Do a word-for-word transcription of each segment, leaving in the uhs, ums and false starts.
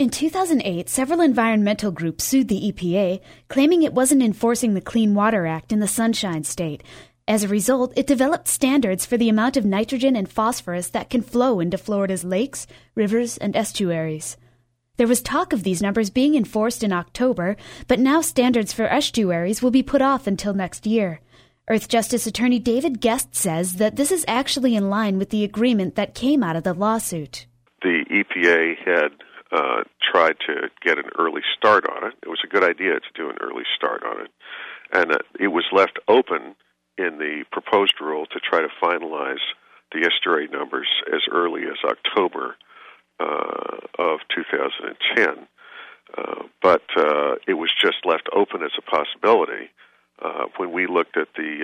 In two thousand eight, several environmental groups sued the E P A, claiming it wasn't enforcing the Clean Water Act in the Sunshine State. As a result, it developed standards for the amount of nitrogen and phosphorus that can flow into Florida's lakes, rivers, and estuaries. There was talk of these numbers being enforced in October, but now standards for estuaries will be put off until next year. Earthjustice attorney David Guest says that this is actually in line with the agreement that came out of the lawsuit. The E P A had uh, tried to get an early start on it. It was a good idea to do an early start on it. And uh, it was left open in the proposed rule to try to finalize the estuary numbers as early as October uh, of two thousand ten. Uh, but uh, it was just left open as a possibility. Uh, when we looked at the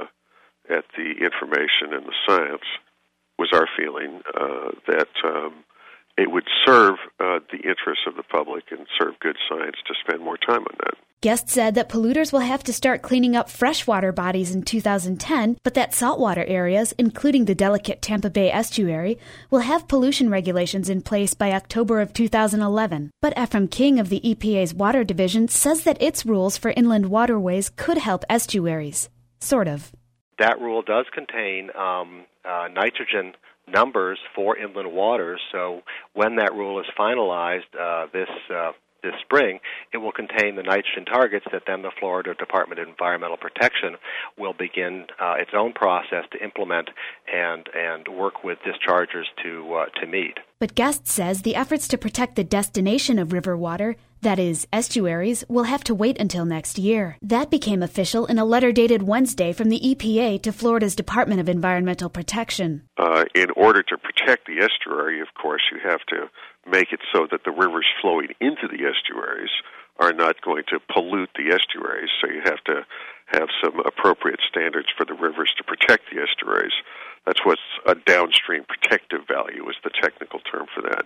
uh, at the information and the science, was our feeling uh, that um, it would serve uh, the interests of the public and serve good science to spend more time on that. Guest said that polluters will have to start cleaning up freshwater bodies in two thousand ten, but that saltwater areas, including the delicate Tampa Bay estuary, will have pollution regulations in place by October of two thousand eleven. But Ephraim King of the E P A's Water Division says that its rules for inland waterways could help estuaries. Sort of. That rule does contain um, uh, nitrogen numbers for inland waters, so when that rule is finalized uh, this uh, this spring, it will contain the nitrogen targets that then the Florida Department of Environmental Protection will begin uh, its own process to implement and and work with dischargers to uh, to meet. But Guest says the efforts to protect the destination of river water, that is, estuaries, will have to wait until next year. That became official in a letter dated Wednesday from the E P A to Florida's Department of Environmental Protection. Uh, in order to protect the estuary, of course, you have to make it so that the rivers flowing into the estuaries are not going to pollute the estuaries, so you have to have some appropriate standards for the rivers to protect the estuaries. That's what's a downstream protective value is the technical term for that.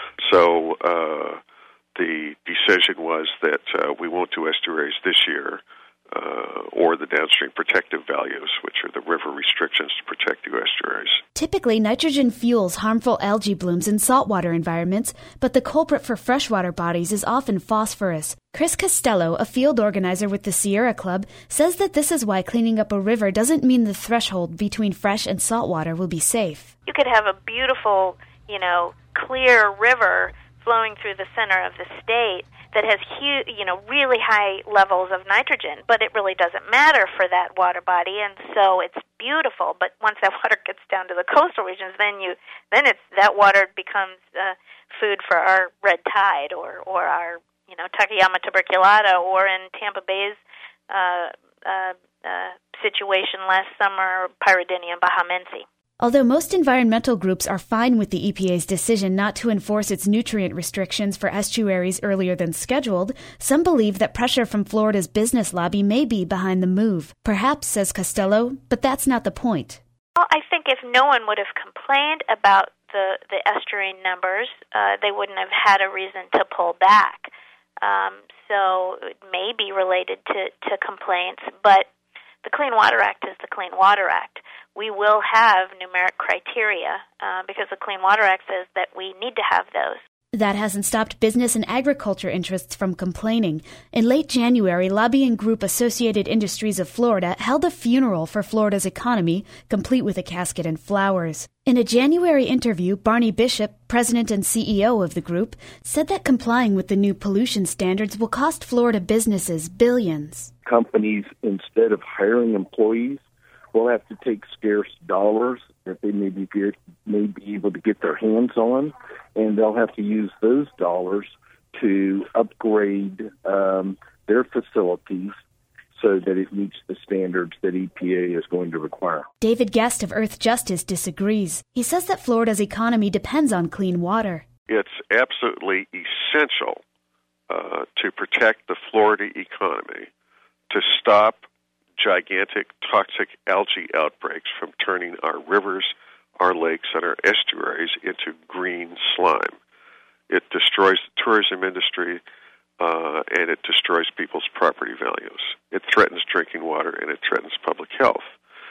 So uh, the decision was that uh, we won't do estuaries this year, uh, or the downstream protective values, which are the river restrictions to protect the estuaries. Typically, nitrogen fuels harmful algae blooms in saltwater environments, but the culprit for freshwater bodies is often phosphorus. Chris Costello, a field organizer with the Sierra Club, says that this is why cleaning up a river doesn't mean the threshold between fresh and saltwater will be safe. You could have a beautiful, you know, clear river flowing through the center of the state that has huge, you know, really high levels of nitrogen, but it really doesn't matter for that water body, and so it's beautiful. But once that water gets down to the coastal regions, then you, then it's that water becomes uh, food for our red tide or or our, you know, Takayama tuberculata, or in Tampa Bay's uh, uh, uh, situation last summer, Pyridinium bahamense. Although most environmental groups are fine with the E P A's decision not to enforce its nutrient restrictions for estuaries earlier than scheduled, some believe that pressure from Florida's business lobby may be behind the move. Perhaps, says Costello, but that's not the point. Well, I think if no one would have complained about the, the estuary numbers, uh, they wouldn't have had a reason to pull back. Um, so it may be related to, to complaints, but the Clean Water Act is the Clean Water Act. We will have numeric criteria uh, because the Clean Water Act says that we need to have those. That hasn't stopped business and agriculture interests from complaining. In late January, lobbying group Associated Industries of Florida held a funeral for Florida's economy, complete with a casket and flowers. In a January interview, Barney Bishop, president and C E O of the group, said that complying with the new pollution standards will cost Florida businesses billions. Companies, instead of hiring employees, will have to take scarce dollars that they may be, may be able to get their hands on, and they'll have to use those dollars to upgrade um, their facilities so that it meets the standards that E P A is going to require. David Guest of Earthjustice disagrees. He says that Florida's economy depends on clean water. It's absolutely essential uh, to protect the Florida economy, to stop gigantic toxic algae outbreaks from turning our rivers, our lakes, and our estuaries into green slime. It destroys the tourism industry, uh, and it destroys people's property values. It threatens drinking water, and it threatens public health.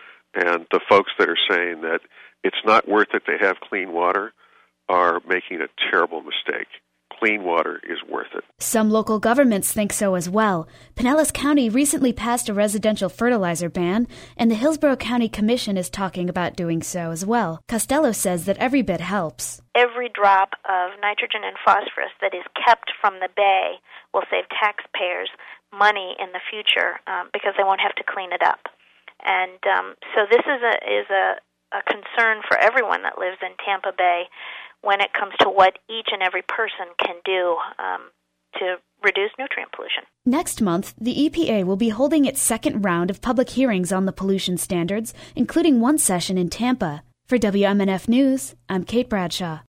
And the folks that are saying that it's not worth it to have clean water are making a terrible mistake. clean water is worth it. Some local governments think so as well. Pinellas County recently passed a residential fertilizer ban, and the Hillsborough County Commission is talking about doing so as well. Costello says that every bit helps. Every drop of nitrogen and phosphorus that is kept from the bay will save taxpayers money in the future um, because they won't have to clean it up. And um, so this is a is a, a concern for everyone that lives in Tampa Bay when it comes to what each and every person can do um, to reduce nutrient pollution. Next month, the E P A will be holding its second round of public hearings on the pollution standards, including one session in Tampa. For W M N F News, I'm Kate Bradshaw.